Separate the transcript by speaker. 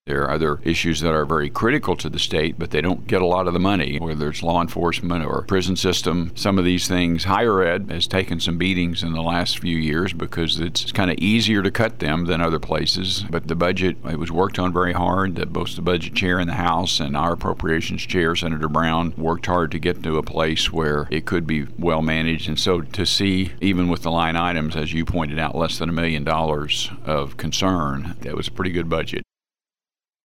Speaker 1: There are other issues that are very critical to the state, but they don't get a lot of the money, whether it's law enforcement or prison system. Some of these things, higher ed has taken some beatings in the last few years because it's kind of easier to cut them than other places. But the budget, it was worked on very hard. Both the budget chair in the House and our appropriations chair, Senator Brown, worked hard to get to a place where it could be well managed. And so to see, even with the line items, as you pointed out, less than $1 million of concern, that was a pretty good budget.